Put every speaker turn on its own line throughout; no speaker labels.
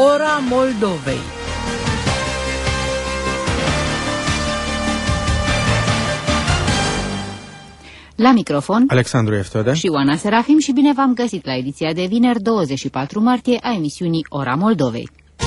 Ora Moldovei.
La microfon,
Alexandru Eftode
și Oana Serafim și bine v-am găsit la ediția de vineri 24 martie a emisiunii Ora Moldovei.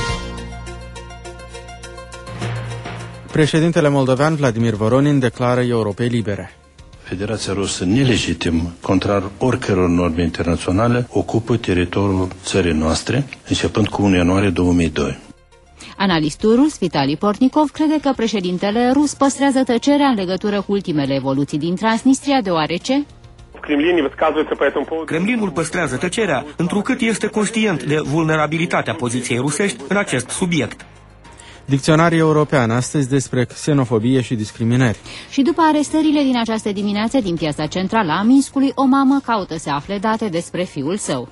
Președintele moldovean Vladimir Voronin declară Europei libere.
Federația Rusă, nelegitim, contrar oricăror norme internaționale, ocupă teritoriul țării noastre, începând cu 1 ianuarie 2002.
Analistul rus Vitali Portnikov crede că președintele rus păstrează tăcerea în legătură cu ultimele evoluții din Transnistria, deoarece
Kremlinul păstrează tăcerea, întrucât este conștient de vulnerabilitatea poziției rusești în acest subiect.
Dicționarii european astăzi despre xenofobie și discriminări.
Și după arestările din această dimineață din piața centrală a Minskului, o mamă caută să afle date despre fiul său.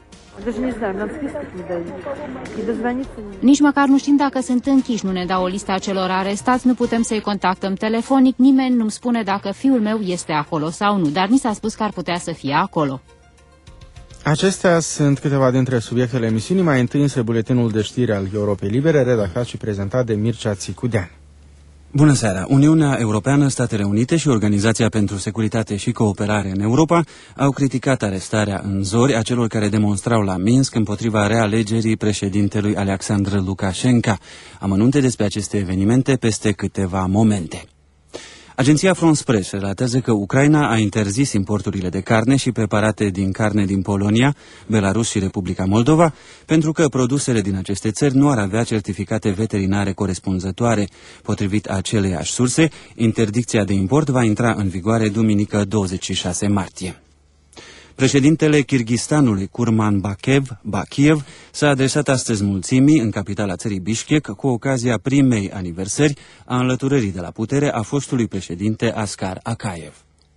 Nici măcar nu știm dacă sunt închiși, nu ne dau o listă a celor arestați, nu putem să-i contactăm telefonic, nimeni nu-mi spune dacă fiul meu este acolo sau nu, dar ni s-a spus că ar putea să fie acolo.
Acestea sunt câteva dintre subiectele emisiunii, mai întâi însă buletinul de știri al Europei Libere, redactat și prezentat de Mircea Țicudean.
Bună seara! Uniunea Europeană, Statele Unite și Organizația pentru Securitate și Cooperare în Europa au criticat arestarea în zori a celor care demonstrau la Minsk împotriva realegerii președintelui Alexandru Lukashenko. Amănunte despre aceste evenimente peste câteva momente. Agenția France Press relatează că Ucraina a interzis importurile de carne și preparate din carne din Polonia, Belarus și Republica Moldova, pentru că produsele din aceste țări nu ar avea certificate veterinare corespunzătoare. Potrivit aceleiași surse, interdicția de import va intra în vigoare duminică 26 martie. Președintele Kirghistanului, Kurmanbekov, s-a adresat astăzi mulțimii în capitala țării Bishkek cu ocazia primei aniversări a înlăturării de la putere a fostului președinte Askar Akayev.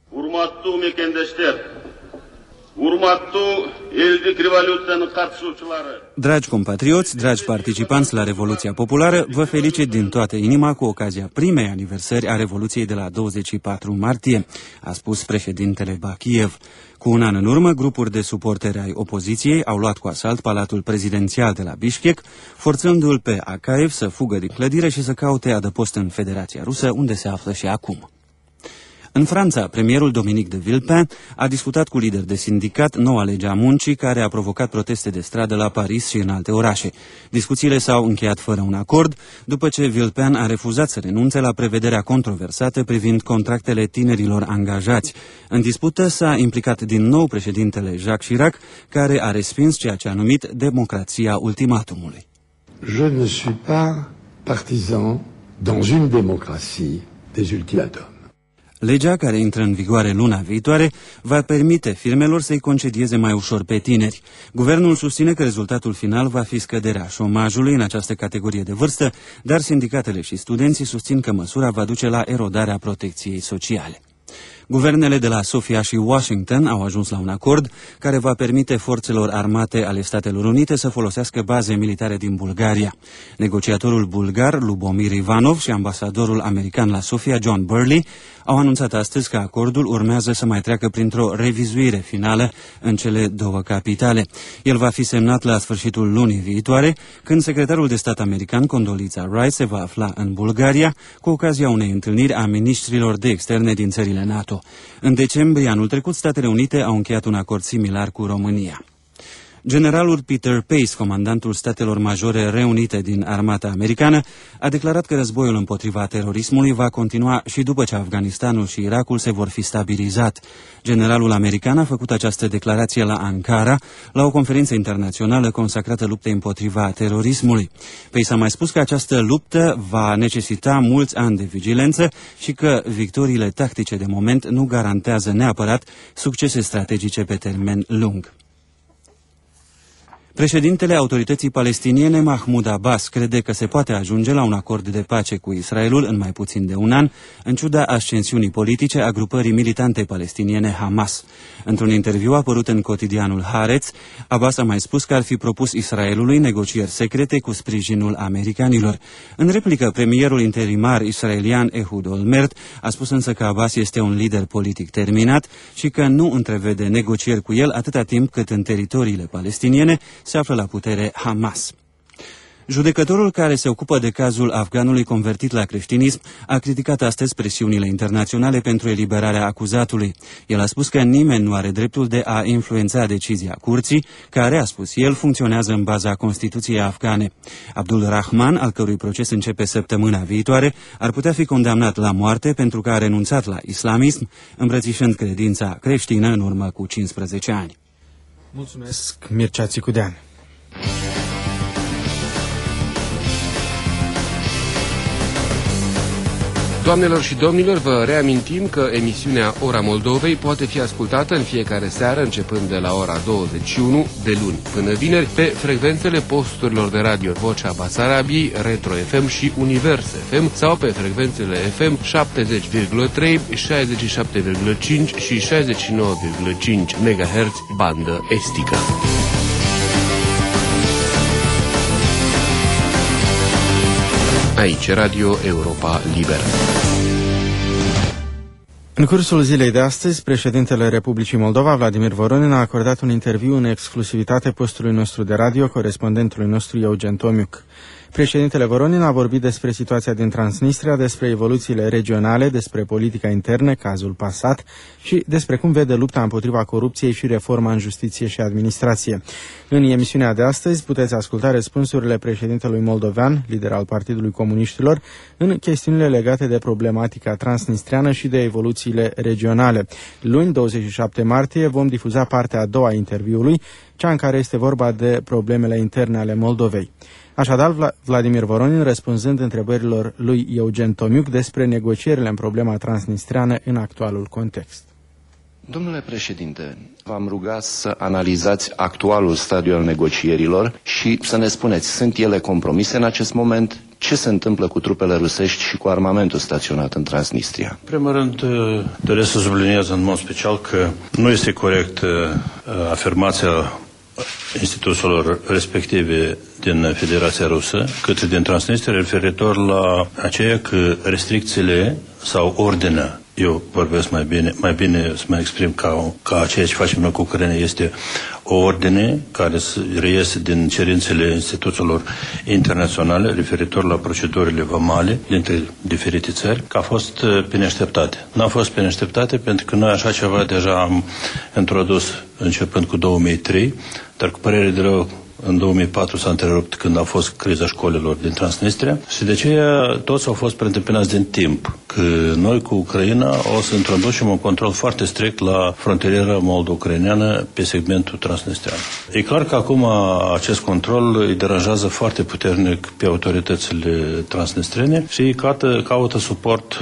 Dragi compatrioți, dragi participanți la Revoluția Populară, vă felicit din toată inima cu ocazia primei aniversări a Revoluției de la 24 martie, a spus președintele Bakiev. Cu un an în urmă, grupuri de suporteri ai opoziției au luat cu asalt Palatul Prezidențial de la Bishkek, forțându-l pe Akayev să fugă din clădire și să caute adăpost în Federația Rusă, unde se află și acum. În Franța, premierul Dominique de Villepin a discutat cu lideri de sindicat noua lege a muncii care a provocat proteste de stradă la Paris și în alte orașe. Discuțiile s-au încheiat fără un acord, după ce Villepin a refuzat să renunțe la prevederea controversată privind contractele tinerilor angajați. În dispută s-a implicat din nou președintele Jacques Chirac, care a respins ceea ce a numit democrația ultimatumului.
Je ne suis pas partisan dans une démocratie des ultimatums.
Legea, care intră în vigoare luna viitoare, va permite firmelor să-i concedieze mai ușor pe tineri. Guvernul susține că rezultatul final va fi scăderea șomajului în această categorie de vârstă, dar sindicatele și studenții susțin că măsura va duce la erodarea protecției sociale. Guvernele de la Sofia și Washington au ajuns la un acord care va permite forțelor armate ale Statelor Unite să folosească baze militare din Bulgaria. Negociatorul bulgar Lubomir Ivanov și ambasadorul american la Sofia, John Burley, au anunțat astăzi că acordul urmează să mai treacă printr-o revizuire finală în cele două capitale. El va fi semnat la sfârșitul lunii viitoare, când secretarul de stat american Condoleezza Rice se va afla în Bulgaria cu ocazia unei întâlniri a ministrilor de externe din țările NATO. În decembrie anul trecut, Statele Unite au încheiat un acord similar cu România. Generalul Peter Pace, comandantul Statelor Majore Reunite din armata americană, a declarat că războiul împotriva terorismului va continua și după ce Afganistanul și Irakul se vor fi stabilizat. Generalul american a făcut această declarație la Ankara, la o conferință internațională consacrată luptei împotriva terorismului. Pace a mai spus că această luptă va necesita mulți ani de vigilență și că victoriile tactice de moment nu garantează neapărat succese strategice pe termen lung. Președintele Autorității Palestiniene, Mahmoud Abbas, crede că se poate ajunge la un acord de pace cu Israelul în mai puțin de un an, în ciuda ascensiunii politice a grupării militante palestiniene Hamas. Într-un interviu apărut în cotidianul Haaretz, Abbas a mai spus că ar fi propus Israelului negocieri secrete cu sprijinul americanilor. În replică, premierul interimar israelian Ehud Olmert a spus însă că Abbas este un lider politic terminat și că nu întrevede negocieri cu el atâta timp cât în teritoriile palestiniene se află la putere Hamas. Judecătorul care se ocupă de cazul afganului convertit la creștinism a criticat astăzi presiunile internaționale pentru eliberarea acuzatului. El a spus că nimeni nu are dreptul de a influența decizia curții, care, a spus el, funcționează în baza Constituției afgane. Abdul Rahman, al cărui proces începe săptămâna viitoare, ar putea fi condamnat la moarte pentru că a renunțat la islamism, îmbrățișând credința creștină în urmă cu 15 ani.
Mulțumesc, Mircea Țicudean.
Doamnelor și domnilor, vă reamintim că emisiunea Ora Moldovei poate fi ascultată în fiecare seară, începând de la ora 21, de luni până vineri, pe frecvențele posturilor de radio Vocea Basarabiei, Retro FM și Univers FM sau pe frecvențele FM 70,3, 67,5 și 69,5 MHz bandă estică. Aici Radio Europa Liberă.
În cursul zilei de astăzi, președintele Republicii Moldova, Vladimir Voronin, a acordat un interviu în exclusivitate postului nostru de radio, corespondentului nostru Eugen Tomiuc. Președintele Voronin a vorbit despre situația din Transnistria, despre evoluțiile regionale, despre politica internă, cazul Passat și despre cum vede lupta împotriva corupției și reforma în justiție și administrație. În emisiunea de astăzi puteți asculta răspunsurile președintelui moldovean, lider al Partidului Comuniștilor, în chestiunile legate de problematica transnistriană și de evoluțiile regionale. Luni, 27 martie, vom difuza partea a doua a interviului, cea în care este vorba de problemele interne ale Moldovei. Așadar, Vladimir Voronin răspunzând întrebărilor lui Eugen Tomiuc despre negocierile în problema transnistreană în actualul context.
Domnule președinte, v-am rugat să analizați actualul stadiu al negocierilor și să ne spuneți, sunt ele compromise în acest moment? Ce se întâmplă cu trupele rusești și cu armamentul staționat în Transnistria?
În primul rând, doresc să subliniez în mod special că nu este corect afirmația instituțiilor respective din Federația Rusă, cât din Transnistria, referitor la aceea că restricțiile sau ordinea, eu vorbesc mai bine să mă exprim ca ceea ce facem noi cu Ucraina, este o ordine care reiese din cerințele instituțiilor internaționale referitor la procedurile vamale dintre diferite țări, că a fost pe neașteptate. N-a fost pe neașteptate pentru că noi așa ceva deja am introdus începând cu 2003, dar cu părere de rău în 2004 s-a întrerupt când a fost criza școlilor din Transnistria și de aceea toți au fost preîntâmpinați din timp că noi cu Ucraina o să introducem un control foarte strict la frontiera moldo-ucraineană pe segmentul transnistrian. E clar că acum acest control îi deranjează foarte puternic pe autoritățile transnistriene și caută suport,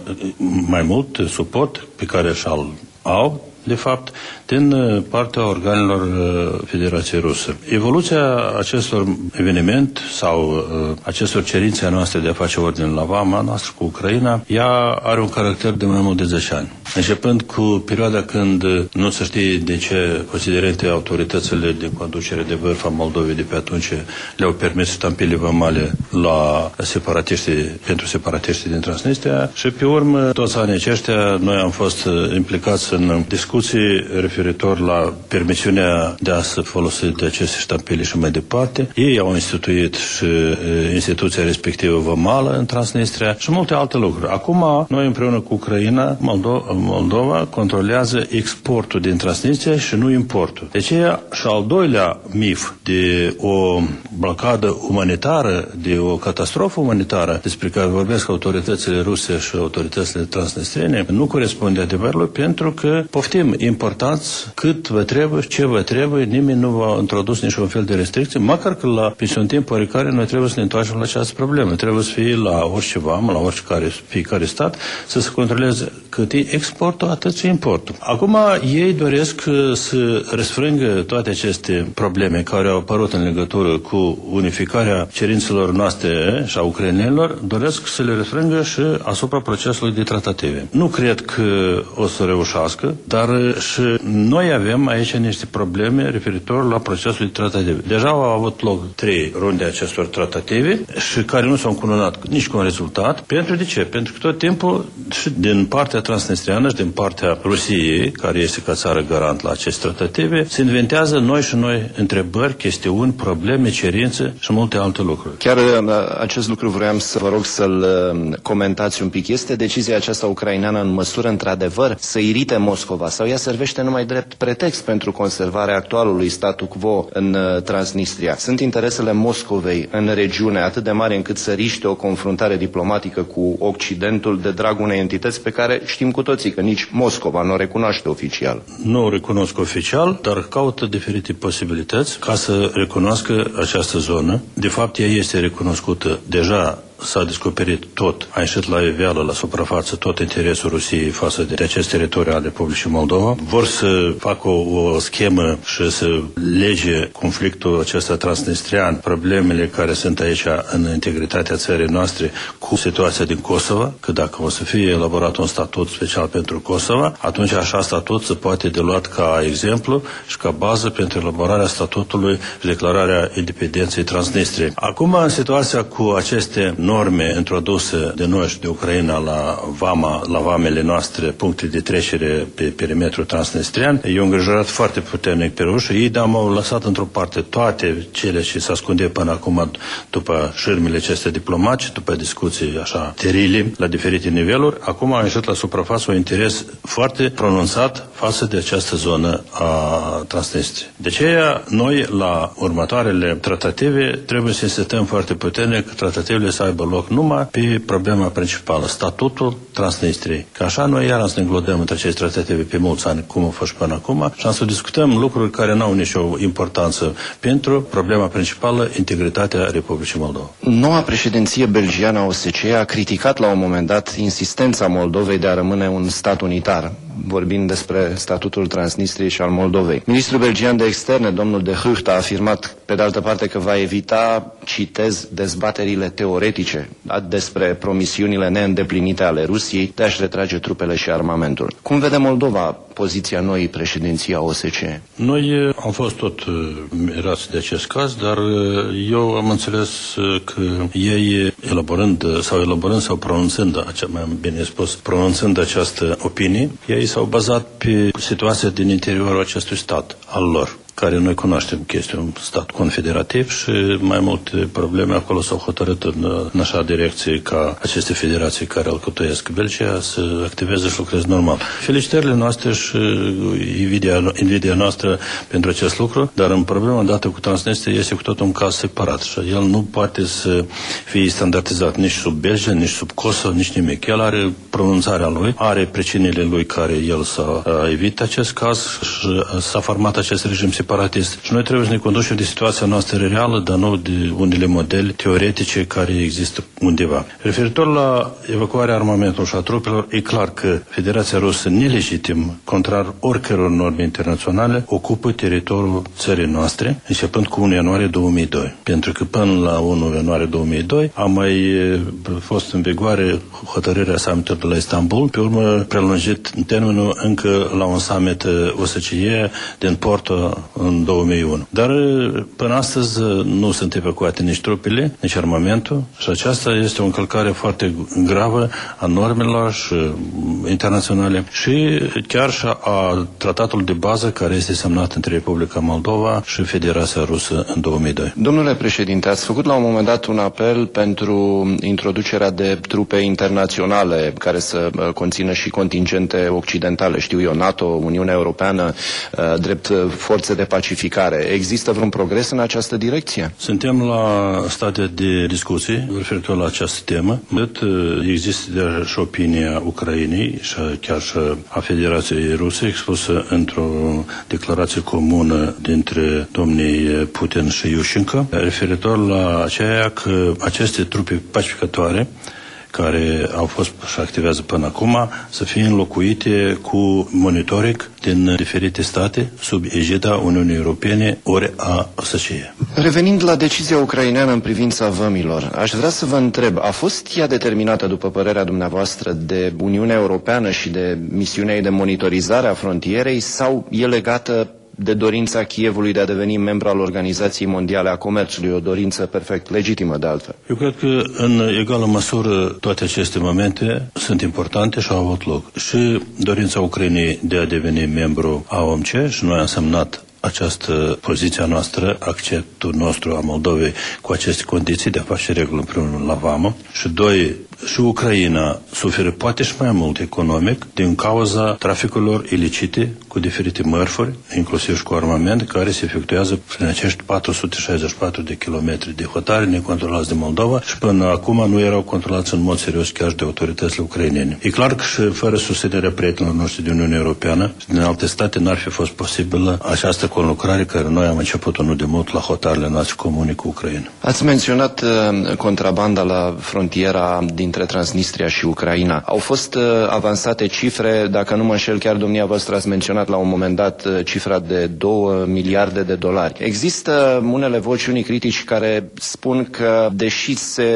mai mult suport pe care și-l au, de fapt, din partea organelor Federației Rusă. Evoluția acestor eveniment sau acestor cerințe noastre de a face ordine la vama noastră cu Ucraina, ea are un caracter de mai mult de 10 ani. Începând cu perioada când nu se știe de ce considerente autoritățile din conducere de vârf a Moldovei de pe atunci le-au permis ștampile vamale la pentru separatiștii din Transnistria și pe urmă, toți anii aceștia, noi am fost implicați în discuții referitor la permisiunea de a se folosi de aceste ștampile și mai departe. Ei au instituit și instituția respectivă vamală în Transnistria și multe alte lucruri. Acum, noi împreună cu Ucraina, Moldova controlează exportul din Transnistria și nu importul. Deci și al doilea mif de o blocadă umanitară, de o catastrofă umanitară despre care vorbesc autoritățile ruse și autoritățile transnistriene, nu corespunde adevărului pentru că poftim importanți cât vă trebuie, ce vă trebuie, nimeni nu va introdus niciun fel de restricții, măcar că la un timp oricare noi trebuie să ne întoarcem la această problemă. Trebuie să fie la orice vamă, la fiecare stat, să se controleze cât e exportul, atât și importul. Acum ei doresc să răsfrângă toate aceste probleme care au apărut în legătură cu unificarea cerințelor noastre și a ucrainenilor, doresc să le răsfrângă și asupra procesului de tratative. Nu cred că o să reușească, dar și noi avem aici niște probleme referitor la procesul de tratative. Deja au avut loc 3 runde acestor tratative și care nu s-au încununat nici cu un rezultat. De ce? Pentru că tot timpul și din partea transnistriană Europeană și din partea Rusiei, care este ca țară garant la aceste tratative, se inventează noi întrebări, chestiuni, probleme, cerințe și multe alte lucruri.
Chiar acest lucru vroiam să vă rog să-l comentați un pic. Este decizia aceasta ucraineană în măsură, într-adevăr, să irite Moscova sau ea servește numai drept pretext pentru conservarea actualului statu quo în Transnistria? Sunt interesele Moscovei în regiune atât de mari încât să riște o confruntare diplomatică cu Occidentul de dragul unei entități pe care știm cu toții că nici Moscova nu o recunoaște oficial?
Nu o recunosc oficial, dar caută diferite posibilități ca să recunoască această zonă. De fapt, ea este recunoscută deja. S-a descoperit tot, a ieșit la iveală, la suprafață, tot interesul Rusiei față de acest teritoriu al Republicii Moldova. Vor să facă o schemă și să lege conflictul acesta transnistrian, problemele care sunt aici în integritatea țării noastre cu situația din Kosovo, că dacă o să fie elaborat un statut special pentru Kosovo, atunci așa statut se poate de luat ca exemplu și ca bază pentru elaborarea statutului și declararea independenței Transnistriei. Acum, în situația cu aceste norme introduse de noi și de Ucraina la vamele noastre, puncte de trecere pe perimetrul transnistrian, e îngrijorat foarte puternic pe ruși. Ei au lăsat într-o parte toate cele ce se ascunde până acum după șirmele acestea diplomatice, după discuții așa terile la diferite niveluri. Acum a ieșit la suprafață un interes foarte pronunțat față de această zonă a Transnistriei. De aceea, noi la următoarele tratative trebuie să insistăm foarte puternic că tratativele să aibă loc numai pe problema principală, statutul Transnistriei. Că așa noi iar să ne înglodăm între aceste tratative pe mulți ani, cum a fost până acum, și să discutăm lucruri care n-au nicio importanță pentru problema principală, integritatea Republicii Moldova.
Noua președinție belgiană a OSCE a criticat la un moment dat insistența Moldovei de a rămâne un stat unitar, vorbind despre statutul Transnistriei și al Moldovei. Ministrul belgian de externe, domnul de Gucht, a afirmat, pe de altă parte, că va evita, citez, dezbaterile teoretice despre promisiunile neîndeplinite ale Rusiei de a-și retrage trupele și armamentul. Cum vede Moldova poziția noii președinții a OSCE?
Noi am fost tot mirați de acest caz, dar eu am înțeles că ei elaborând sau pronunțând, mai bine spus, pronunțând această opinie, ei s-au bazat pe situația din interiorul acestui stat, al lor, care noi cunoaștem că este un stat confederativ și mai multe probleme acolo s-au hotărât în așa direcție ca aceste federații care alcătuiesc Belgia să activeze și lucreze normal. Felicitările noastre și invidia noastră pentru acest lucru, dar în problema dată cu Transnistria este cu tot un caz separat și el nu poate să fie standardizat nici sub Belgia, nici sub Kosovo, nici nimic. El are pronunțarea lui, are pricinile lui care el s-a evitat acest caz și s-a format acest regim separatist. Și noi trebuie să ne conducem de situația noastră reală, dar nu de unele modele teoretice care există undeva. Referitor la evacuarea armamentului și a trupelor, e clar că Federația Rusă, nelegitim, contrar oricăror norme internaționale, ocupă teritoriul țării noastre, începând cu 1 ianuarie 2002. Pentru că până la 1 ianuarie 2002 a mai fost în vigoare hotărârea summitului de la Istanbul, pe urmă prelungit în termenul încă la un summit OSCE din Porto în 2001. Dar până astăzi nu sunt evacuate nici trupele, nici armamentul și aceasta este o încălcare foarte gravă a normelor și internaționale și chiar și a tratatului de bază care este semnat între Republica Moldova și Federația Rusă în 2002.
Domnule președinte, ați făcut la un moment dat un apel pentru introducerea de trupe internaționale care să conțină și contingente occidentale, știu eu, NATO, Uniunea Europeană, drept forțe de pacificare. Există vreun progres în această direcție?
Suntem la stadiul de discuții referitor la această temă. Există deja și opinia Ucrainei și chiar și a Federației Ruse expusă într-o declarație comună dintre domnii Putin și Iușenko referitor la aceea că aceste trupe pacificatoare care au fost și activează până acum, să fie înlocuite cu monitoring din diferite state sub egida Uniunii Europene ori a OSCE.
Revenind la decizia ucraineană în privința vămilor, aș vrea să vă întreb, a fost ea determinată, după părerea dumneavoastră, de Uniunea Europeană și de misiunea ei de monitorizare a frontierei sau e legată de dorința Kievului de a deveni membru al Organizației Mondiale a Comerțului, o dorință perfect legitimă de altfel.
Eu cred că în egală măsură toate aceste momente sunt importante și au avut loc. Și dorința Ucrainei de a deveni membru a OMC, și noi am semnat această poziția noastră, acceptul nostru a Moldovei cu aceste condiții de a face regulă în primul rând la vamă, și doi, și Ucraina suferă poate și mai mult economic din cauza traficurilor ilicite cu diferite mărfuri, inclusiv și cu armament, care se efectuează prin acești 464 de kilometri de hotare necontrolați de Moldova și până acum nu erau controlați în mod serios chiar de autoritățile ucrainene. E clar că și fără susținerea prietenilor noștri din Uniunea Europeană și din alte state n-ar fi fost posibilă această conlucrare care noi am început-o nu de mult la hotarele noastre comune cu Ucraina.
Ați menționat contrabanda la frontiera dintre Transnistria și Ucraina. Au fost avansate cifre, dacă nu mă înșel, chiar dumneavoastră ați menționat la un moment dat cifra de 2 miliarde de dolari. Există unele voci, unii critici care spun că, deși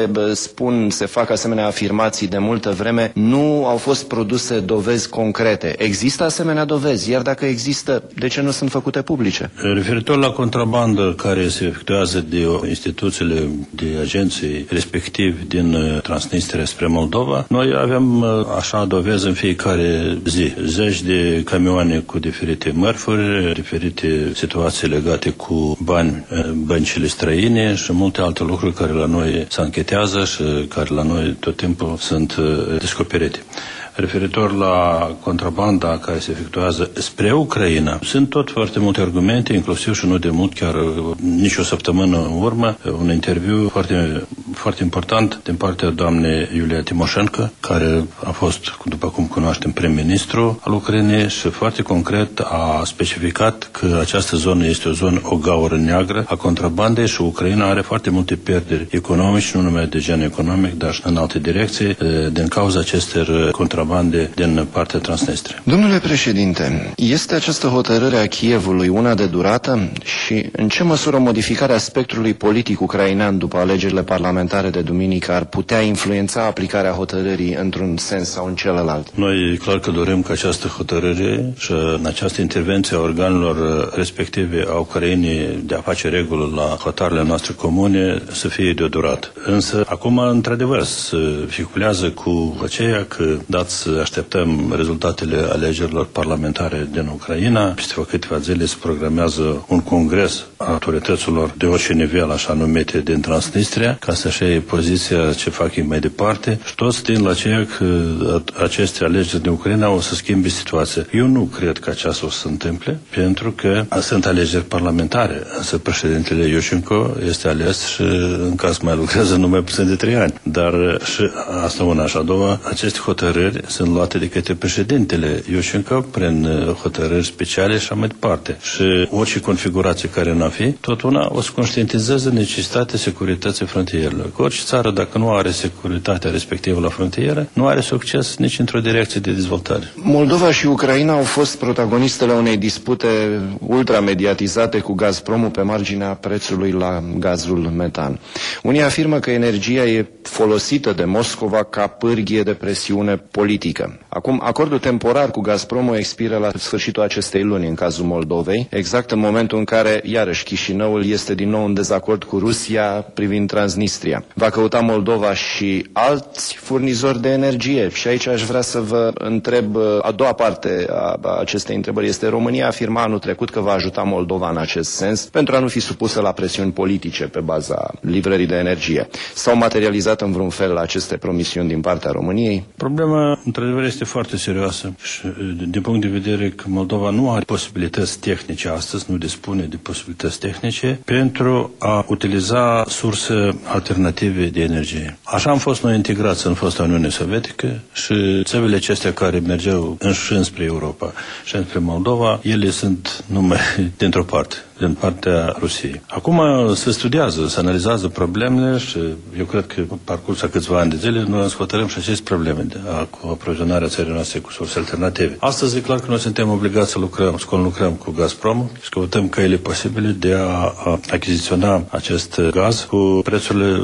se fac asemenea afirmații de multă vreme, nu au fost produse dovezi concrete. Există asemenea dovezi? Iar dacă există, de ce nu sunt făcute publice?
Referitor la contrabandă care se efectuează de instituțiile, de agenții respectivi din Transnistria spre Moldova, noi avem așa dovezi în fiecare zi. Zeci de camioane cu diferite mărfuri, diferite situații legate cu bani, băncile străine și multe alte lucruri care la noi se anchetează și care la noi tot timpul sunt descoperite. Referitor la contrabanda care se efectuează spre Ucraina, sunt tot foarte multe argumente, inclusiv și nu de mult, chiar nici o săptămână în urmă, un interviu foarte, foarte important din partea doamnei Iulia Timoșenko, care a fost, după cum cunoaștem, prim-ministru al Ucrainei și foarte concret a specificat că această zonă este o gaură neagră a contrabandei și Ucraina are foarte multe pierderi economice, nu numai de gen economic, dar și în alte direcții, din cauza acestor contrabande din partea Transnistria.
Domnule președinte, este această hotărâre a Kievului una de durată și în ce măsură modificarea spectrului politic ucrainean după alegerile parlamentare de duminică ar putea influența aplicarea hotărârii într-un sens sau în celălalt?
Noi clar că dorim ca această hotărâre și în această intervenție a organelor respective a Ucrainei de a face regulă la hotarele noastre comune să fie de o durată. Însă acum, într-adevăr, se vehiculează cu aceea că dat să așteptăm rezultatele alegerilor parlamentare din Ucraina. Peste câteva zile se programează un congres a autorităților de orice nivel, așa numite, din Transnistria, ca să-și iei poziția ce fac ei mai departe. Și toți tind la aceea că aceste alegeri din Ucraina o să schimbe situația. Eu nu cred că aceasta o să se întâmple, pentru că sunt alegeri parlamentare, însă președintele Iușenko este ales și în caz mai lucrează numai puțin de 3 ani. Dar și asta una și a doua, aceste hotărâri sunt luate de către președintele Iușenko prin hotărâri speciale și așa mai departe. Și orice configurație care n-a fi, tot una o să conștientizeze necesitatea securității frontierelor. Că orice țară, dacă nu are securitatea respectivă la frontieră, nu are succes nici într-o direcție de dezvoltare.
Moldova și Ucraina au fost protagonistele unei dispute ultramediatizate cu Gazpromul pe marginea prețului la gazul metan. Unii afirmă că energia e folosită de Moscova ca pârghie de presiune politică. Acum, acordul temporar cu Gazpromul expiră la sfârșitul acestei luni în cazul Moldovei, exact în momentul în care, iarăși, Chișinăul este din nou în dezacord cu Rusia privind Transnistria. Va căuta Moldova și alți furnizori de energie și aici aș vrea să vă întreb, a doua parte a acestei întrebări este: România afirma anul trecut că va ajuta Moldova în acest sens pentru a nu fi supusă la presiuni politice pe baza livrării de energie. S-au materializat în vreun fel aceste promisiuni din partea României?
Problema, într-adevăr, este foarte serioasă și din punct de vedere că Moldova nu are posibilități tehnice astăzi, nu dispune de posibilități tehnice pentru a utiliza surse alternative de energie. Așa am fost noi integrați în fosta Uniune Sovietică și țările acestea care mergeau înspre Europa și înspre Moldova, ele sunt numai dintr-o parte, din partea Rusiei. Acum se studiază, se analizează problemele și eu cred că pe parcursul a câțiva ani de zile noi să hotărâm și aceste probleme cu aprovizionarea țării noastre cu surse alternative. Astăzi e clar că noi suntem obligați să lucrăm cu Gazprom și căutăm căile posibile de a achiziționa acest gaz cu prețurile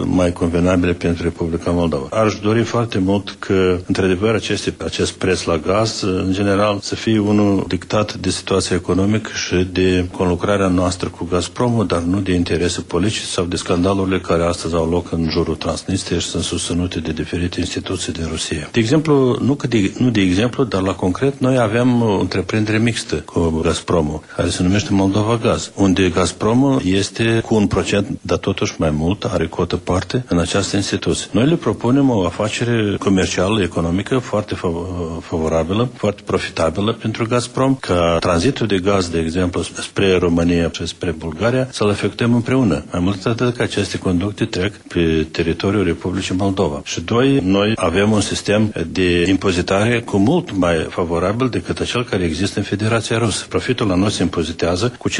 mai convenabile pentru Republica Moldova. Aș dori foarte mult că, într-adevăr, acest preț la gaz, în general, să fie unul dictat de situația economică și de conlucrarea noastră cu Gazpromul, dar nu de interese politice sau de scandalurile care astăzi au loc în jurul Transnistriei și sunt susținute de diferite instituții din Rusia. De exemplu, nu de exemplu, dar la concret, noi avem o întreprindere mixtă cu Gazpromul, care se numește Moldova Gaz, unde Gazpromul este cu 1%, dar totuși mai mult, are cotă parte în această instituție. Noi le propunem o afacere comercială, economică, foarte favorabilă, foarte profitabilă pentru Gazprom, ca tranzitul de gaz, de exemplu, spre România și spre Bulgaria, să-l efectuăm împreună. Mai mult atât că aceste conducte trec pe teritoriul Republicii Moldova. Și doi, noi avem un sistem de impozitare cu mult mai favorabil decât acel care există în Federația Rusă. Profitul la noi se impozitează cu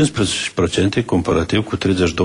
15% comparativ cu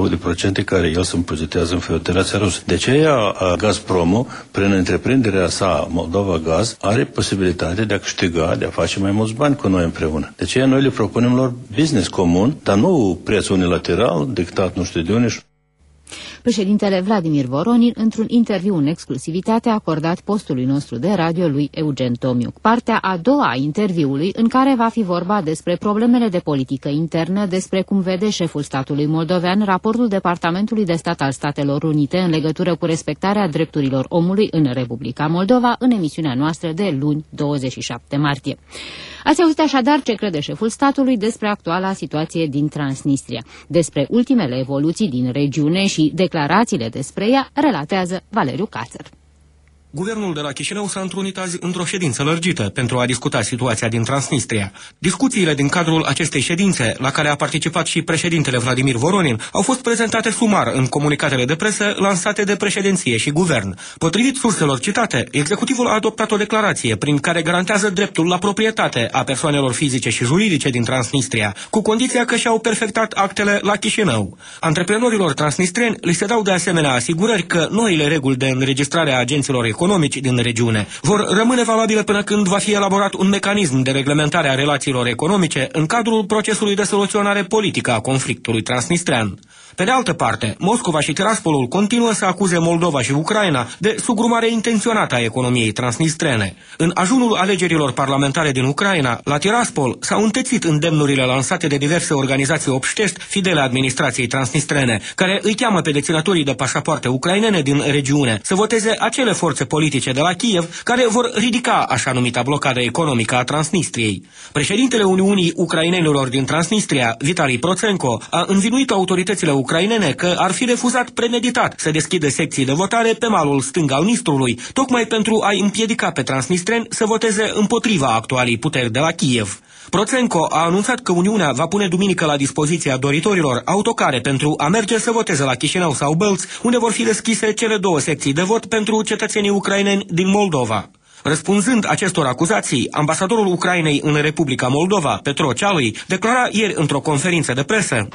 32% care el se impozitează în Federația Rusă. De aceea, Gazpromul, prin întreprinderea sa Moldova Gaz, are posibilitatea de a câștiga, de a face mai mulți bani cu noi împreună. De aceea noi le propunem lor business comun, dar nu preț unilateral, dictat nu știu de unde.
Președintele Vladimir Voronin, într-un interviu în exclusivitate acordat postului nostru de radio lui Eugen Tomiuc. Partea a doua a interviului, în care va fi vorba despre problemele de politică internă, despre cum vede șeful statului moldovean raportul Departamentului de Stat al Statelor Unite în legătură cu respectarea drepturilor omului în Republica Moldova, în emisiunea noastră de luni, 27 martie. Ați auzit așadar ce crede șeful statului despre actuala situație din Transnistria. Despre ultimele evoluții din regiune și declarațiile despre ea relatează Valeriu Cațăr.
Guvernul de la Chișinău s-a întrunit azi într-o ședință lărgită pentru a discuta situația din Transnistria. Discuțiile din cadrul acestei ședințe, la care a participat și președintele Vladimir Voronin, au fost prezentate sumar în comunicatele de presă lansate de președinție și guvern. Potrivit surselor citate, executivul a adoptat o declarație prin care garantează dreptul la proprietate a persoanelor fizice și juridice din Transnistria, cu condiția că și-au perfectat actele la Chișinău. Antreprenorilor transnistrieni li se dau de asemenea asigurări că noile reguli de înregistrare a agenților economici din regiune vor rămâne valabile până când va fi elaborat un mecanism de reglementare a relațiilor economice în cadrul procesului de soluționare politică a conflictului transnistrean. Pe de altă parte, Moscova și Tiraspolul continuă să acuze Moldova și Ucraina de sugrumare intenționată a economiei transnistrene. În ajunul alegerilor parlamentare din Ucraina, la Tiraspol s-au întețit îndemnurile lansate de diverse organizații obștești fidele administrației transnistrene, care îi cheamă pe deținătorii de pașapoarte ucrainene din regiune să voteze acele forțe politice de la Kiev care vor ridica așa numita blocadă economică a Transnistriei. Președintele Uniunii Ucrainenilor din Transnistria, Vitali Proțenko, a învinuit autoritățile ucrainene că ar fi refuzat premeditat să deschidă secții de votare pe malul stâng al Nistrului, tocmai pentru a împiedica pe transnistreni să voteze împotriva actualei puteri de la Kiev. Proțenko a anunțat că Uniunea va pune duminică la dispoziția doritorilor autocare pentru a merge să voteze la Chișinău sau Bălți, unde vor fi deschise cele două secții de vot pentru cetățenii ucraineni din Moldova. Răspunzând acestor acuzații, ambasadorul Ucrainei în Republica Moldova, Petro Cealui, declara ieri într-o conferință de presă: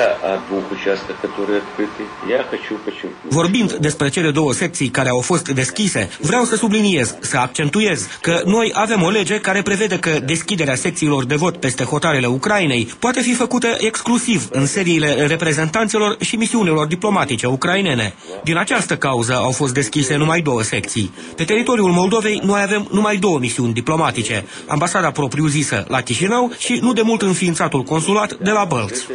vorbind despre cele două secții care au fost deschise, vreau să subliniez, să accentuez că noi avem o lege care prevede că deschiderea secțiilor de vot peste hotarele Ucrainei poate fi făcută exclusiv în seriile reprezentanților și misiunilor diplomatice ucrainene. Din această cauză au fost deschise numai două secții. Pe teritoriul Moldovei noi avem numai două misiuni diplomatice, ambasada propriu-zisă la Chișinău și nu de mult înființatul consulat de la Bălți.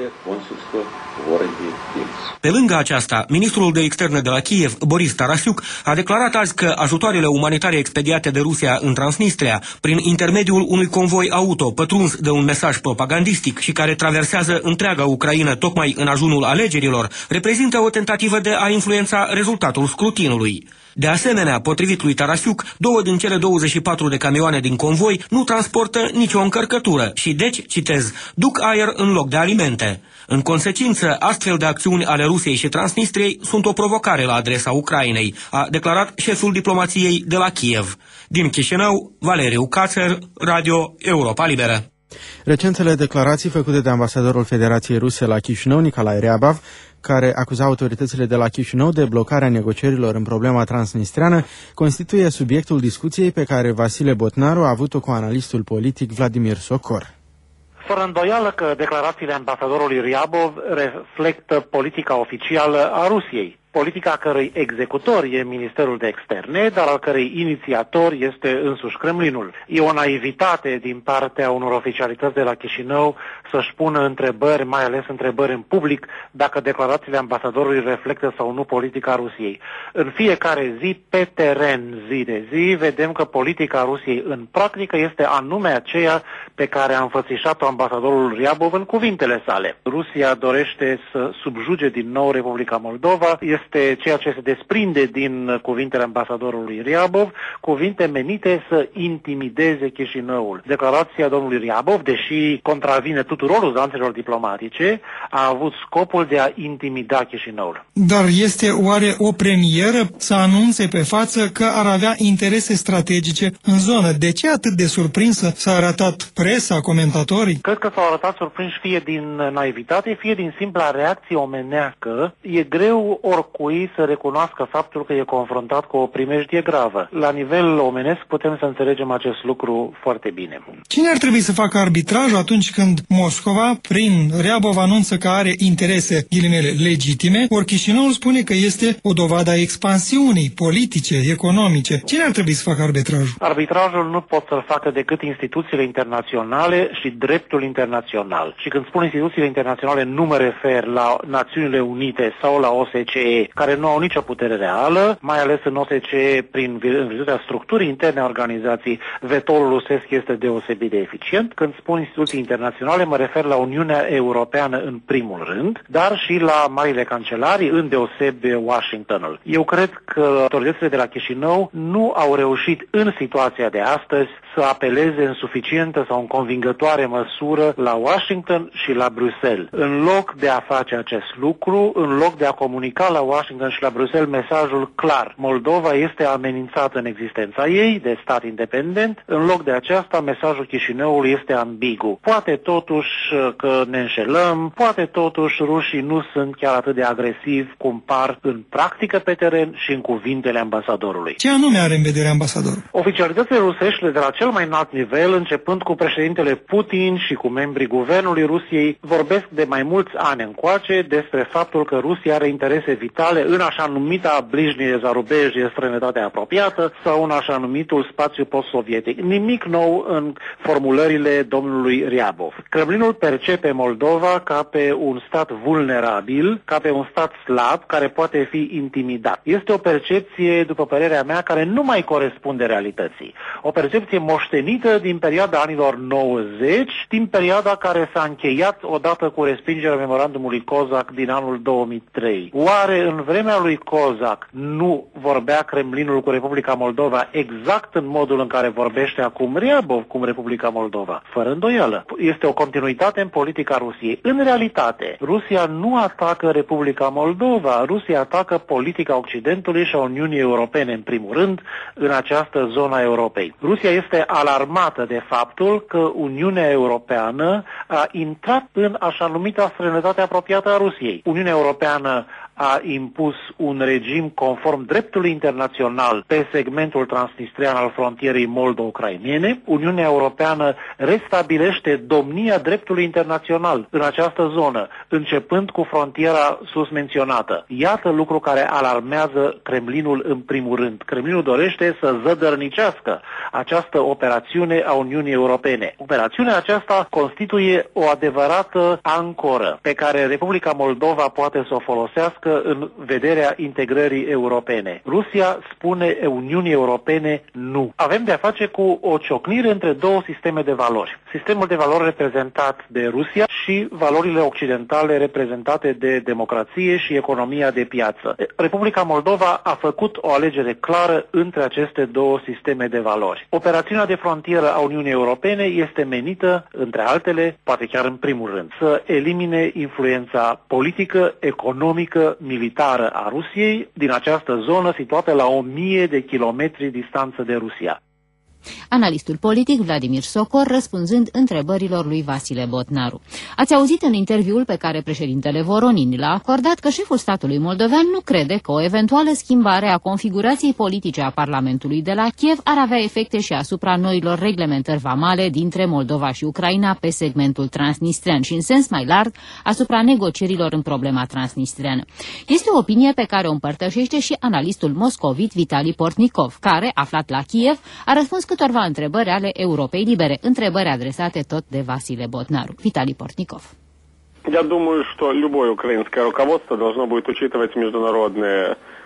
Pe lângă aceasta, ministrul de externe de la Kiev, Boris Tarasiuc, a declarat azi că ajutoarele umanitare expediate de Rusia în Transnistria, prin intermediul unui convoi auto pătruns de un mesaj propagandistic și care traversează întreaga Ucraină tocmai în ajunul alegerilor, reprezintă o tentativă de a influența rezultatul scrutinului. De asemenea, potrivit lui Tarasiuc, 2 din cele 24 de camioane din convoi nu transportă nicio încărcătură și deci, citez, duc aer în loc de alimente. În consecință, astfel de acțiuni ale Rusiei și Transnistriei sunt o provocare la adresa Ucrainei, a declarat șeful diplomației de la Kiev. Din Chișinău, Valeriu Cațăr, Radio Europa Liberă.
Recentele declarații făcute de ambasadorul Federației Ruse la Chișinău, Nicolae Reabav, care acuza autoritățile de la Chișinău de blocarea negocierilor în problema transnistreană, constituie subiectul discuției pe care Vasile Botnaru a avut-o cu analistul politic Vladimir Socor.
Fără îndoială că declarațiile ambasadorului Ryabov reflectă politica oficială a Rusiei, politica cărei executor e Ministerul de Externe, dar al cărei inițiator este însuși Kremlinul. E o naivitate din partea unor oficialități de la Chișinău să-și pună întrebări, mai ales întrebări în public, dacă declarațiile ambasadorului reflectă sau nu politica Rusiei. În fiecare zi, pe teren, zi de zi, vedem că politica Rusiei în practică este anume aceea pe care a înfățișat-o ambasadorul Ryabov în cuvintele sale. Rusia dorește să subjuge din nou Republica Moldova, este ceea ce se desprinde din cuvintele ambasadorului Ryabov, cuvinte menite să intimideze Chișinăul. Declarația domnului Ryabov, deși contravine tuturor uzanțelor diplomatice, a avut scopul de a intimida Chișinăul.
Dar este oare o premieră să anunțe pe față că ar avea interese strategice în zonă? De ce atât de surprinsă s-a arătat presa, comentatorii?
Cred că s-au arătat surprinși fie din naivitate, fie din simpla reacție omenească. E greu oricui să recunoască faptul că e confruntat cu o primejdie gravă. La nivel omenesc putem să înțelegem acest lucru foarte bine.
Cine ar trebui să facă arbitrajul atunci când Moscova, prin Ryabov, anunță că are interese, ghilimele, legitime, ori Chișinăul spune că este o dovadă a expansiunii politice, economice? Cine ar trebui să facă arbitrajul?
Arbitrajul nu pot să-l facă decât instituțiile internaționale și dreptul internațional. Și când spun instituțiile internaționale, nu mă refer la Națiunile Unite sau la OSCE, care nu au nicio putere reală, mai ales în OSCE, în virtutea structurii interne a organizației, vetoul rusesc este deosebit de eficient. Când spun instituții internaționale, mă refer la Uniunea Europeană în primul rând, dar și la marile cancelarii, îndeosebi Washingtonul. Eu cred că autoritățile de la Chișinău nu au reușit în situația de astăzi să apeleze în suficientă sau în convingătoare măsură la Washington și la Bruxelles. În loc de a face acest lucru, în loc de a comunica la Washington și la Bruxelles mesajul clar: Moldova este amenințată în existența ei de stat independent, în loc de aceasta mesajul Chișinăului este ambigu. Poate totuși că ne înșelăm, poate totuși rușii nu sunt chiar atât de agresivi cum par în practică pe teren și în cuvintele ambasadorului.
Ce anume are în vedere ambasadorul?
Oficialitățile rusești de la cel mai înalt nivel, începând cu președintele Putin și cu membrii guvernului Rusiei, vorbesc de mai mulți ani încoace despre faptul că Rusia are interese vitale în așa numita bližnie zarubежje, străinătatea apropiată, sau în așa numitul spațiu post-sovietic. Nimic nou în formulările domnului Ryabov. Kremlinul percepe Moldova ca pe un stat vulnerabil, ca pe un stat slab, care poate fi intimidat. Este o percepție, după părerea mea, care nu mai corespunde realității. O percepție moștenită din perioada anilor 90, din perioada care s-a încheiat odată cu respingerea memorandumului Kozak din anul 2003. Oare în vremea lui Kozak nu vorbea Kremlinul cu Republica Moldova exact în modul în care vorbește acum Ryabov cu Republica Moldova? Fără îndoială. Este o continuitate în politica Rusiei. În realitate, Rusia nu atacă Republica Moldova, Rusia atacă politica Occidentului și a Uniunii Europene în primul rând în această zonă a Europei. Rusia este alarmată de faptul că Uniunea Europeană a intrat în așa numita străinătate apropiată a Rusiei. Uniunea Europeană a impus un regim conform dreptului internațional pe segmentul transnistrian al frontierei moldo-ucrainene. Uniunea Europeană restabilește domnia dreptului internațional în această zonă, începând cu frontiera sus menționată. Iată lucru care alarmează Kremlinul în primul rând. Kremlinul dorește să zădărnicească această operațiune a Uniunii Europene. Operațiunea aceasta constituie o adevărată ancoră pe care Republica Moldova poate să o folosească în vederea integrării europene. Rusia spune Uniunii Europene nu. Avem de a face cu o ciocnire între două sisteme de valori. Sistemul de valori reprezentat de Rusia și valorile occidentale reprezentate de democrație și economia de piață. Republica Moldova a făcut o alegere clară între aceste două sisteme de valori. Operațiunea de frontieră a Uniunii Europene este menită, între altele, poate chiar în primul rând, să elimine influența politică, economică, militară a Rusiei din această zonă situată la 1000 de kilometri distanță de Rusia.
Analistul politic Vladimir Sokor răspunzând întrebărilor lui Vasile Botnaru. Ați auzit în interviul pe care președintele Voronin l-a acordat că șeful statului moldovean nu crede că o eventuală schimbare a configurației politice a Parlamentului de la Kiev ar avea efecte și asupra noilor reglementări vamale dintre Moldova și Ucraina pe segmentul transnistrean și în sens mai larg asupra negocierilor în problema transnistreană. Este o opinie pe care o împărtășește și analistul moscovit Vitali Portnikov, care, aflat la Kiev, a răspuns câtorva întrebări ale Europei Libere, întrebări adresate tot de Vasile Botnaru. Vitali Portnikov.
Я думаю, что любое украинское руководство должно будет учитывать международные